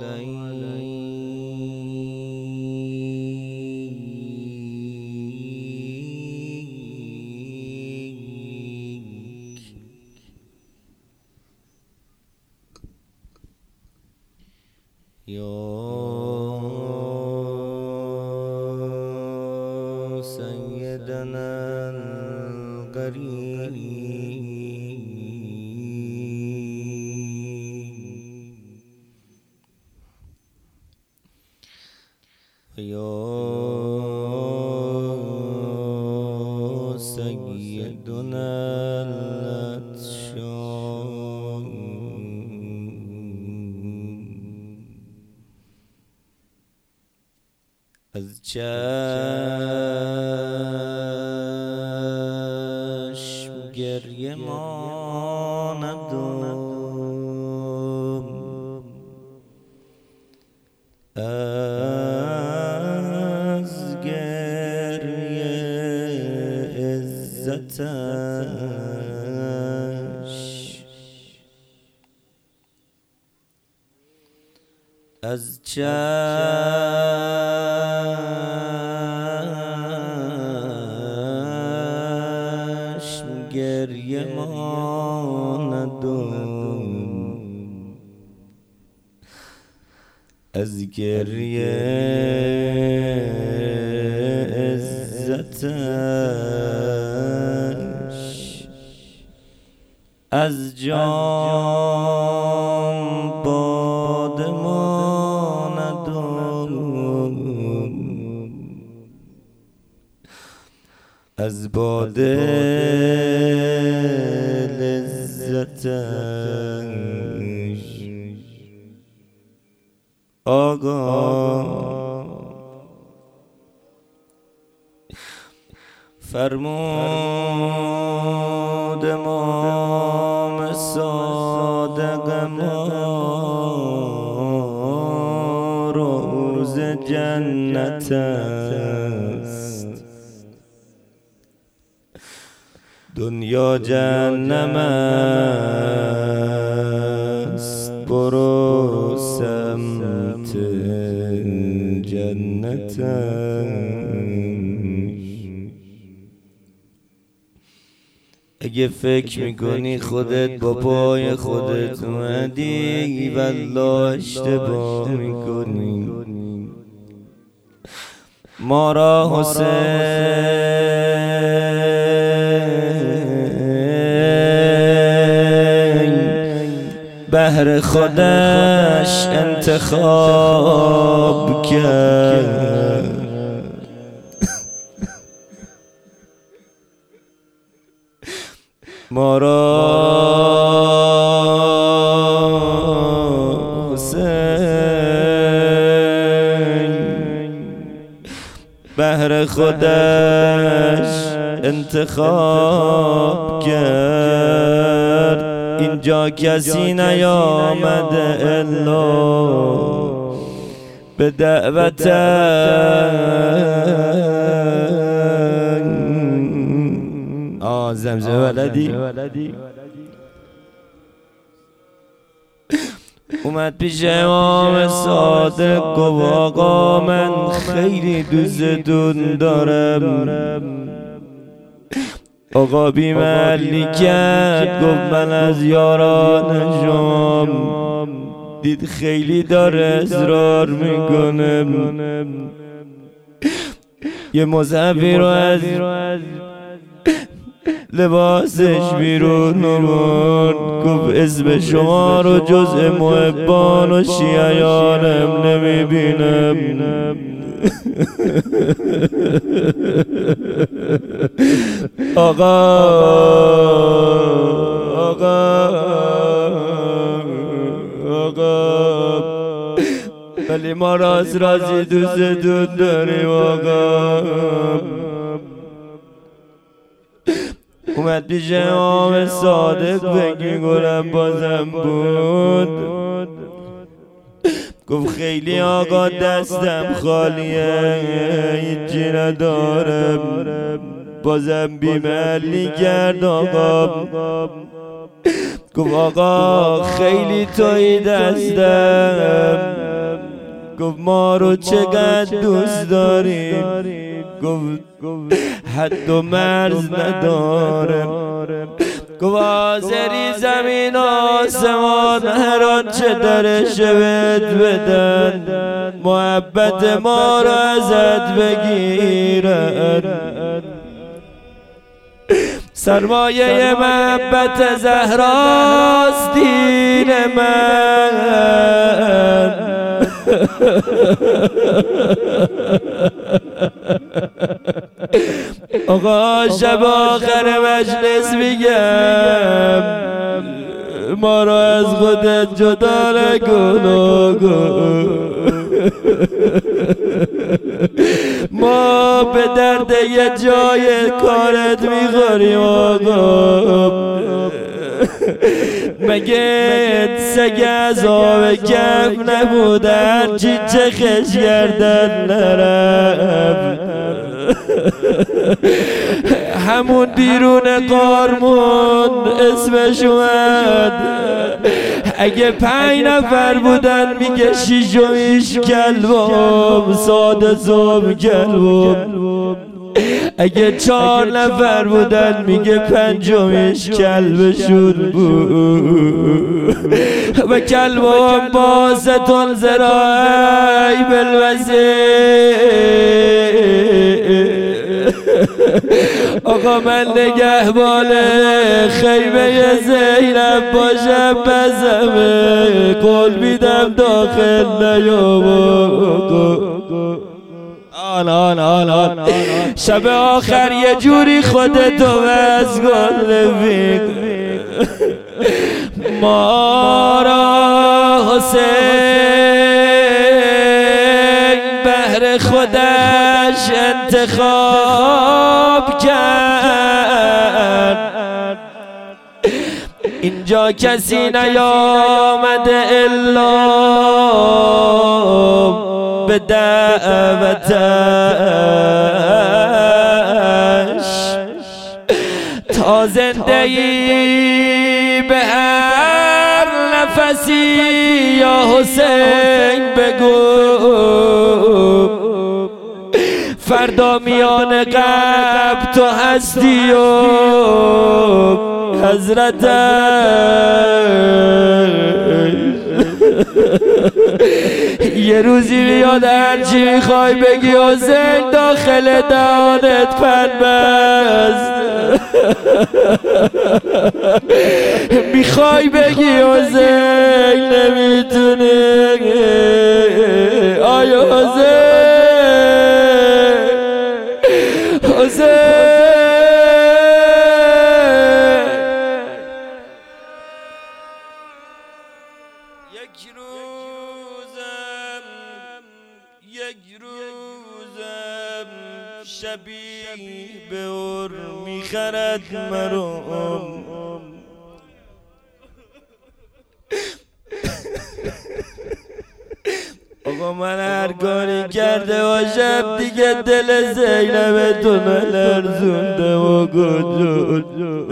يا سيدنا القريب يا سيدنا الأتشان از چشم گریه ماندم از گریه عزتش از چشم گریه ماندم از گریه عزتش از جام باده از باده لذتش آقا فرمود امام صادق ما روز جنت است دنیا جهنم است برو سمت جنت اگه فکر میکنی خودت با پای خودت اومدی والله اشتباه میکنی ما را حسین بهر خودش انتخاب کرد ما را حسین بهر خودش انتخاب کرد اینجا کسی نیامده الا به دعوت زمزمه ولدی اومد پیش امام صادق گفت آقا من خیلی دوستتون دارم آقا بی محلی کرد گفت من از یاران شمام دید خیلی داره اصرار میکنه یه مصحفی رو از لباسش بیرون آورد گفت اسم شما رو جزء محبان و شیعیانم نمیبینم آقا ولی ما راست رازی دوستتون داریم آقا اومد پیش امام صادق بگی گلم بازم بود گفت خیلی آقا دستم خالیه هیچی ندارم بازم بیمحلی کرد آقا گفت آقا خیلی توی دستم گفت ما رو چقدر دوست داریم، گفت حد و مرز نداره. گفت آذری زمین آسمان هر آنچه درشه بهت بدن، محبت ما رو ازت بگیرن. سرمایه محبت زهراست دین من. آقا شب آخر مجلس میگم ما را از خودت جدا نکن آقا، ما به درد یه جای کارت میخوریم آقا. مگه سگ از آب کف نبود هرچی چه خش گردن نرفت؟ همون بیرون قارمون اسمش اومد، اگه 5 نفر بودن میگه 6میش کلبم ساده صبح کلبم، اگه 4 نفر بودن میگه 5میش کلبشون بود. و کلبم باستون زرای بلوزه. آقا من نگهبان خیمه زینب باشم بزمه، قول میدم داخل نیام آقا. آن شب آخر یه جوری خودتو وز کن رفیق، ما را حسین بهر خودش انتخاب کرد. اینجا کسی نیامده الا به دعوتش، تا زندگی به هر نفسی یا حسین بگو، فردا میان قبر تو هستی و حضرتش. یه روزی میاد هرچی میخوای بگی حسین داخل دهانت پنبه است. میخوای بگی حسین نمیتونه. آیا حسین یک روزم شبیه به اور میخرد مرام. آقا من هر کاری کرده باشم دیگه دل زینب تو نلرزونده و گجود.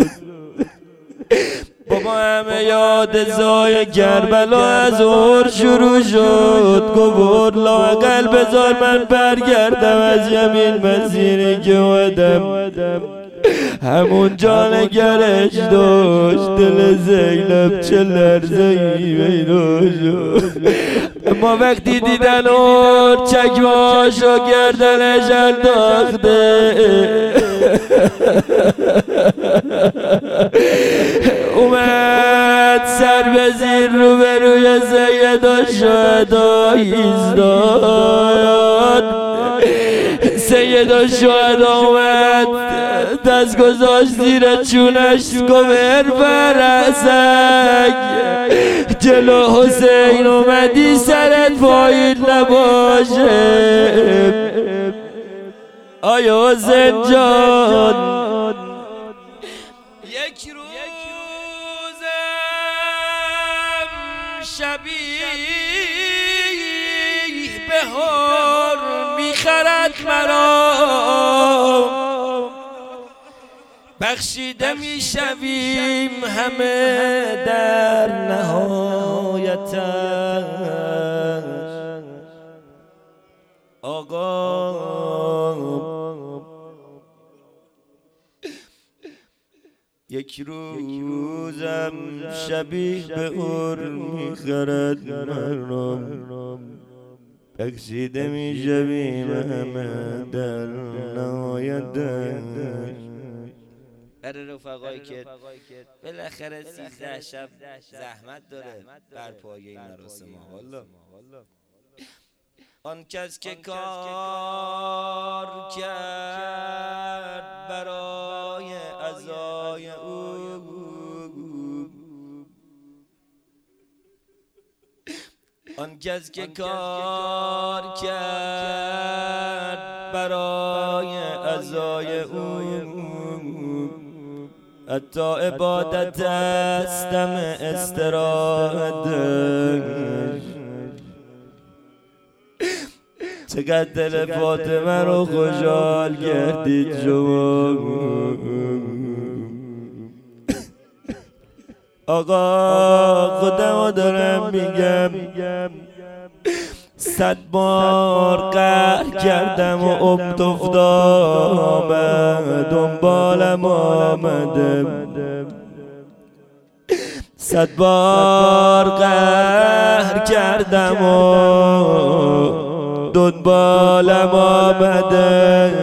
بابا همه یاد زای کربلا از اور شروع شد، گفت لااقل بذار من برگردم از یمین مسیری که اومدم. همون جانگرش داشت دل زینب چه لرزه‌ای پیدا شد. اما وقتی دیدن اور چکمه‌هاشو گردنش انداخته، اومد سر به زیر روبروی سید الشهدا ایستاد. سید الشهدا اومد دست گذاشت زیر چونش، گفت فرسک جلو حسین اومدی سرت پایین نباشه. آیا حسین جان یک روزم شبیه به اور میخرد مرا، بخشیده میشویم همه در نهایتش. یک روزم شبیه به اور میخرد مرام، بخشیده میشویم همه در نهایتش. برای رفقایی که بالاخره 13 شب زحمت داره بر پایه این مراسم ها. والا آن کس که کار کرد برای عزای او، آن کس که کار کرد برای عزای او، حتی عبادت است دم استراحتش. چقدر دل فاطمه رو خوشحال کردید شما. آقا خودمو دارم میگم 100 بار قهر کردم و عمد افتادم دنبالم آمده، 100 بار قهر کردم و دنبالم آمده،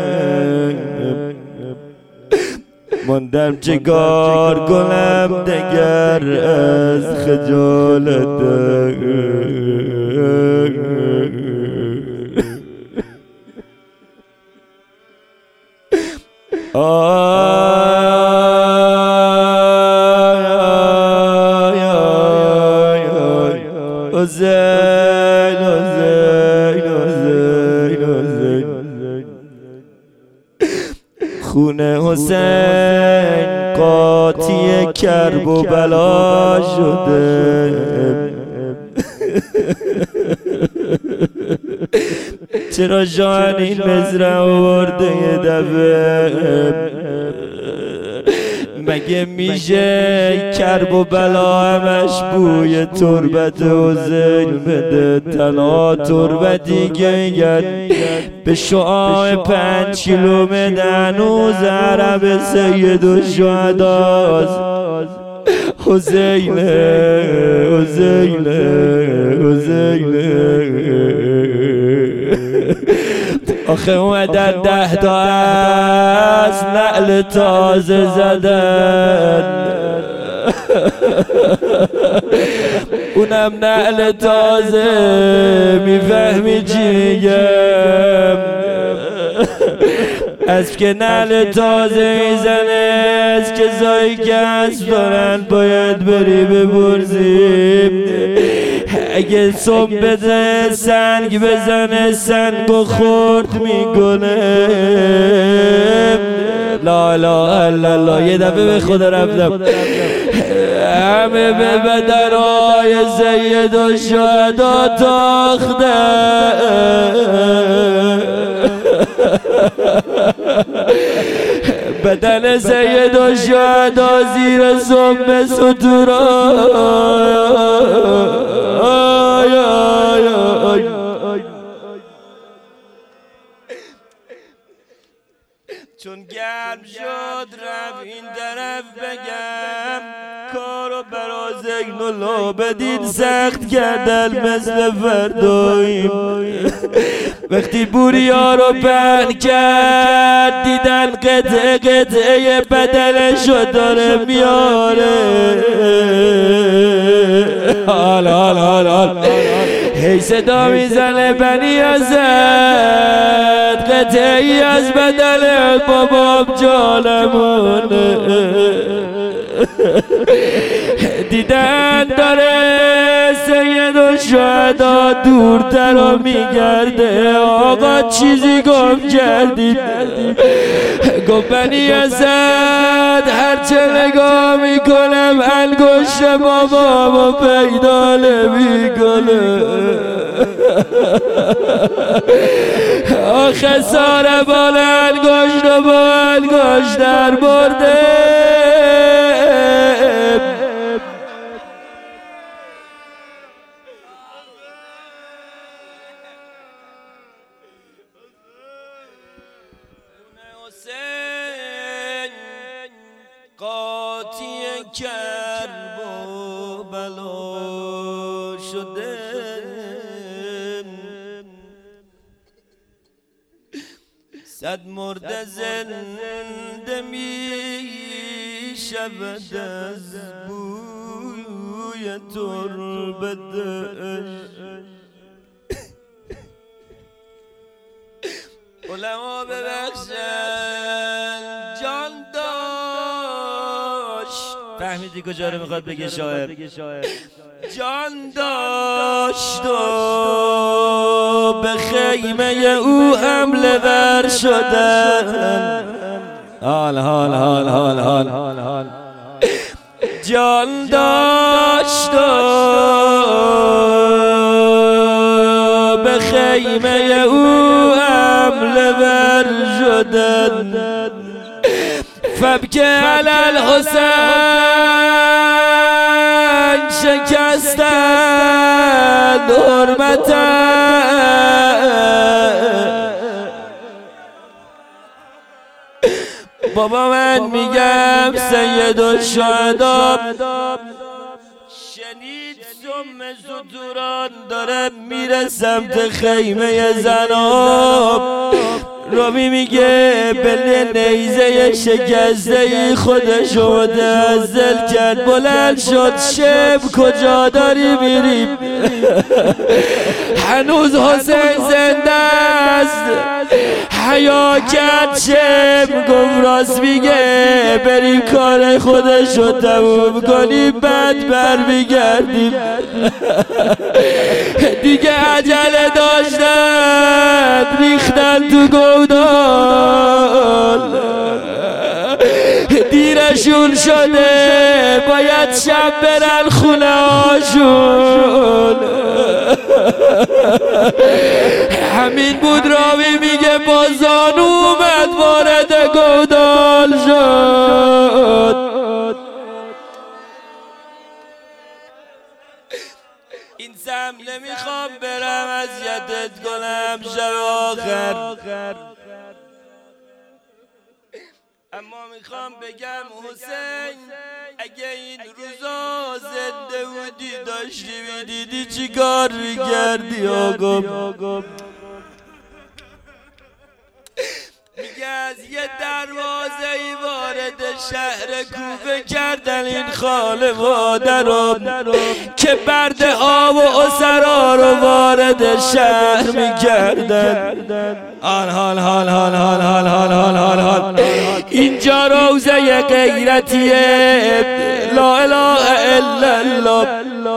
ماندم چیکار کنم دگر از خجالت. خون حسین قاطی کرب و بلا شده، چرا شاهن این مزرعه آورده یه دفعه؟ مگه میشه کرب و بلا همش بوی تربت حسین بده؟ تنها تربتی که به شعاع 5 کیلومتر هنوز عرب سید الشهداست. حسینه حسینه حسینه. آخه اومدن 10 تا از نعل تازه زدن، اونم نعل تازه. میفهمی چی میگم؟ از که نعل تازه میزنه از کسایی که اسب دارن باید بری بپرسیم. اگه صبح بده سنگ بزنه سنگو خورد میکنه. لا اله الا الله. یه دفعه به خدا رفتم همه به بدنهای سید الشهدا تاختن، بدن سید الشهدا زیر سم ستورا. چون گرم شد رفت این طرف بگم کارو برا زین و لابدین سخت کردن مثل فرداییم. وقتی بوریا رو پهن کرد دیدن قطعه قطعه بدنشو داره میاره. حال حال حال حال هی صدا میزنه بنی ازد قطعه ای از بدن بابام جانمونه. دیدن داره سید الشهدا دورتر رو میگرده. آقا چیزی گم کردید؟ گفت بنی اسد هرچه نگاه میکنم انگشت بابامو پیدا نمیکنه. آخه ساره بال انگشت رو با انگشت در برده. حسین قاطی کرب و بلا شده، صد مرده زنده می شود از بوی تربتش. علما ببخشن جان داشت. فهمیدی کجا رو میخواد بگه شاعر؟ جان داشت و به خیمه او حمله ور شدن. حال حال حال حال حال حال. جان داشت و به خیمه او حمله ور شدن. فبکه علی الحسین شکستند حرمتن. بابا من میگم سید الشهدا شنید سم ستوران داره میره سمت خیمه زناب. رامی میگه بله نیزه شکسته ای خودشو متعزل کرد، بلند شد شب کجا داری میری؟ هنوز حسین زنده است. حیا کرد شب گفت راست میگه، بریم کار خودشو تموم کنیم بعد برمیگردیم. دیگه عجله داشتن ریختن تو گودال، دیرشون شده باید شب برن خونه هاشون. همین بود راوی میگه بازان اومد وارد گودال شد. این زم نمیخوام برم اذیتت کنم شب آخر، اما میخوام بگم حسین اگه این روزا زنده بودی داشتی میدیدی چی کار میکردی آقا؟ میگه از یه دروازه ای وارد شهر کوفه کردن این خانواده رو که برده ها و اسرا رو وارد شهر میکردن. حال حال حال حال حال حال حال حال حال حال. اینجا روزه غیرتیه، لا اله الا الله.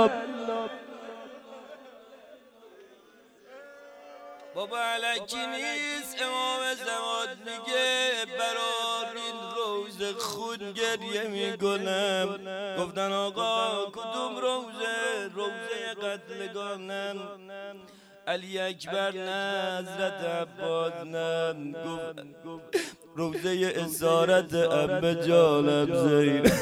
بابا علکی نیست، امام زمان میگه برای این روز خون گریه میکنم. گفتن آقا کدوم روزه؟ روزه قتلگانم. علی اکبر نه حضرت عباس نه، گفت روزه اسارت عمه جانم زینب.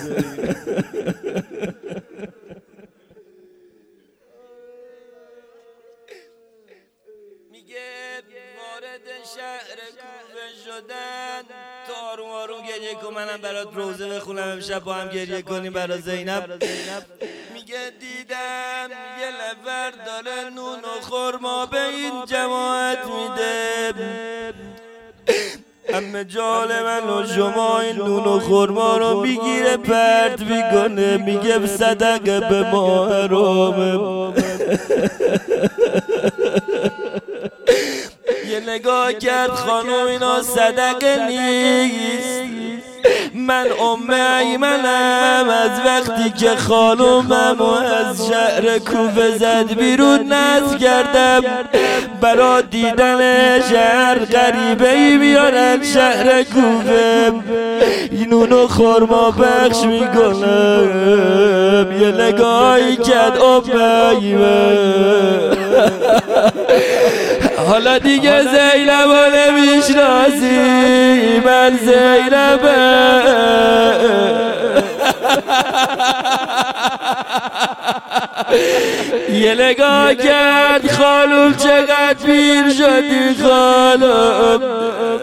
وارد شهر کوفه شدن، تو آروم آروم گریه کن منم برات روزه بخونم امشب با هم گریه کنیم برای زینب. میگه دیدم یه نفر داره نون و خرما به این جماعت میده. عمه جان من و شما این نون و خرما رو میگیره پرت میکنه، میگه صدقه به ماه حرامه. یه نگاه کرد خانم اینا صدقه نیست. من ایمنم از وقتی که خانومم از شهر کوفه زد بیرون نز کردم برا دیدن شهر غریبه ای بیارن شهر کوفه اینونو خورما بخش میکنم. یه نگاهی کرد حالا دیگه زینب رو نمیشناسی، من زینبم. یه نگاه کرد خانوم چقدر پیر شدی خانوم.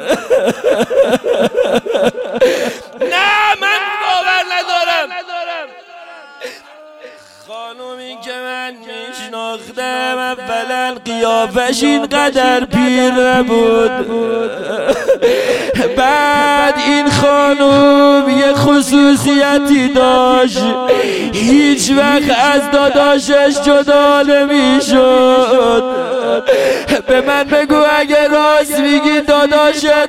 نه من باور ندارم رفتم اولا قیافش اینقدر پیر نبود. بعد این خانوم یه خصوصیتی داشت، هیچ وقت از داداشش جدا نمیشد. به من بگو اگه راست میگی داداشت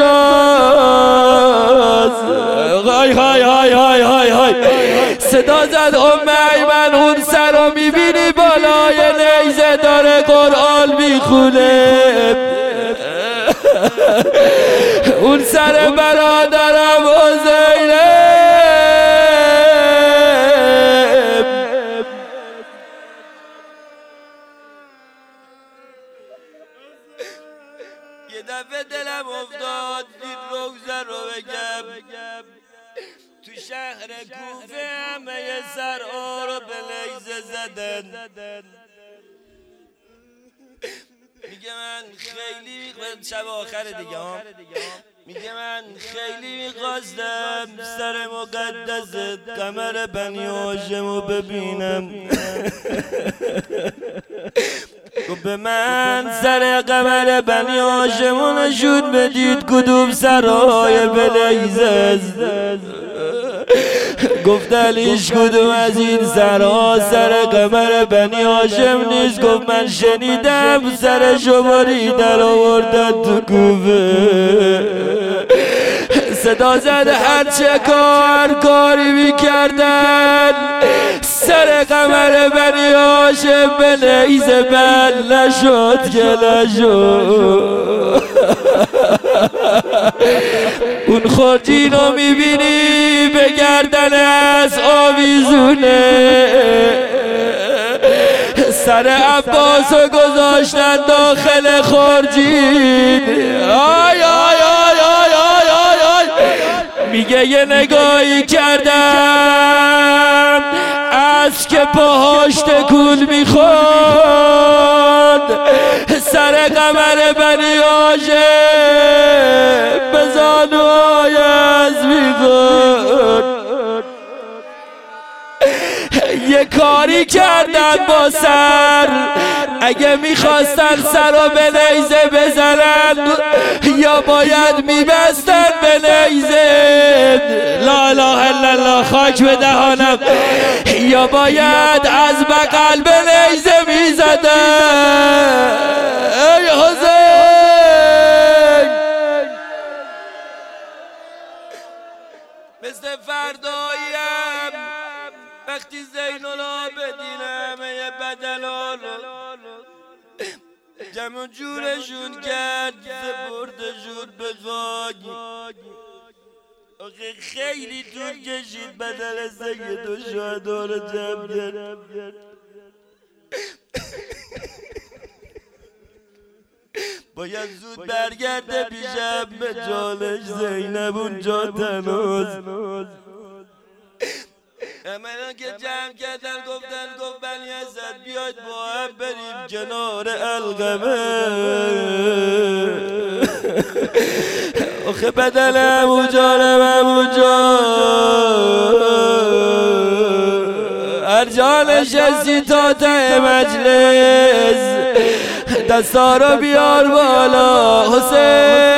کجاست؟ های های های های های های صدا زد ایمن اون سر رو میبینی بالای نیزه داره قرآن میخونه. اون سر برادرم حسینه. یه دفعه دلم افتاد این روزه رو بگم. تو شهر کوفه همه سرها رو به نیزه زدن. میگه من خیلی شب آخر دیگه میگه من خیلی میخواستم سر مقدس قمر بنی هاشم رو ببینم. به من سر قمر بنی هاشم رو نشون بدید کدوم سرهای به نیزه است. گفت علیش کدوم از این سرها سر قمر بنی هاشم نیست؟ گفت من شنیدم سر شما در آوردن تو کوفه. صدا زد هرچه کاری میکردن سر قمر بنی هاشم به نیزه بند نشد که نشد. اون خورجین رو میبینی به گردن از آویزونه. سر عباس رو گذاشتن داخل خورجین. آی آی آی آی آی آی آی میگه یه نگاهی کردم از که پاهاش تکون میخورد سر قمر بنی هاشم به زانوهای از میخورد. یه کاری کردن با سر، اگه میخواستن سر رو به نیزه بزنن یا باید میبستن به نیزه، لا اله الا الله خاک به دهانم، یا باید از بغل به نیزه میزدن. ای حسین مثل فرداییم وقتی زین العابدین همه بدلان جمع جورشون کرد سپردشون به خاک. آخه خیلی طول کشید بدل سید و شهدا رو جمع کرد. باید زود برگرده پیشم به جالش زینب اونجا تناز. همه که جمع کردن گفت بنی اسد بیاید با هم بریم کنار القمه. آخه بدلم اونجا هر جا نشستی تا ته مجلس دستا رو بیار بالا حسین.